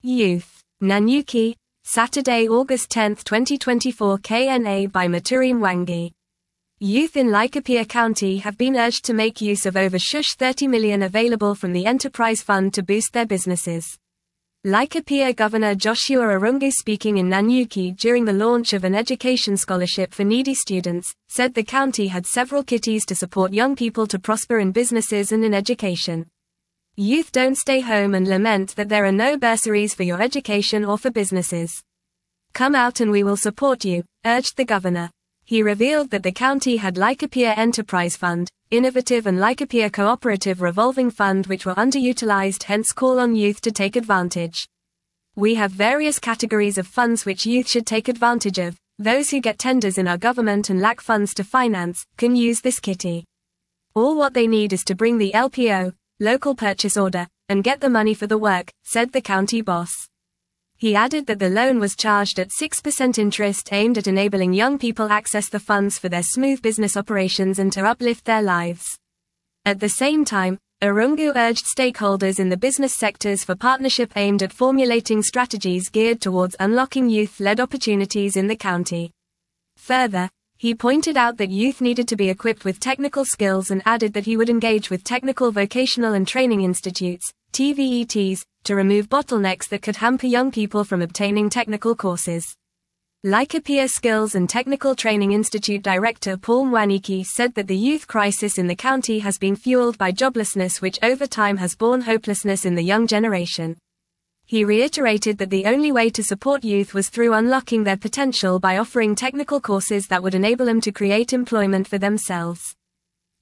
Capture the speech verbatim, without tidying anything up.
Youth. Nanyuki, Saturday, August tenth, twenty twenty-four. K N A by Maturim Wangi. Youth in Laikipia County have been urged to make use of over thirty million available from the Enterprise Fund to boost their businesses. Laikipia Governor Joshua Arungu, speaking in Nanyuki during the launch of an education scholarship for needy students, said the county had several kitties to support young people to prosper in businesses and in education. Youth, don't stay home and lament that there are no bursaries for your education or for businesses. Come out and we will support you, urged the governor. He revealed that the county had Laikipia Enterprise Fund, Innovative and Laikipia Cooperative Revolving Fund, which were underutilized, hence call on youth to take advantage. We have various categories of funds which youth should take advantage of. Those who get tenders in our government and lack funds to finance, can use this kitty. All what they need is to bring the L P O, local purchase order, and get the money for the work, said the county boss. He added that the loan was charged at six percent interest, aimed at enabling young people access the funds for their smooth business operations and to uplift their lives. At the same time, Arungu urged stakeholders in the business sectors for partnership aimed at formulating strategies geared towards unlocking youth-led opportunities in the county. Further, he pointed out that youth needed to be equipped with technical skills and added that he would engage with technical vocational and training institutes, T V E Ts, to remove bottlenecks that could hamper young people from obtaining technical courses. Laikipia Skills and Technical Training Institute Director Paul Mwaniki said that the youth crisis in the county has been fueled by joblessness, which over time has borne hopelessness in the young generation. He reiterated that the only way to support youth was through unlocking their potential by offering technical courses that would enable them to create employment for themselves.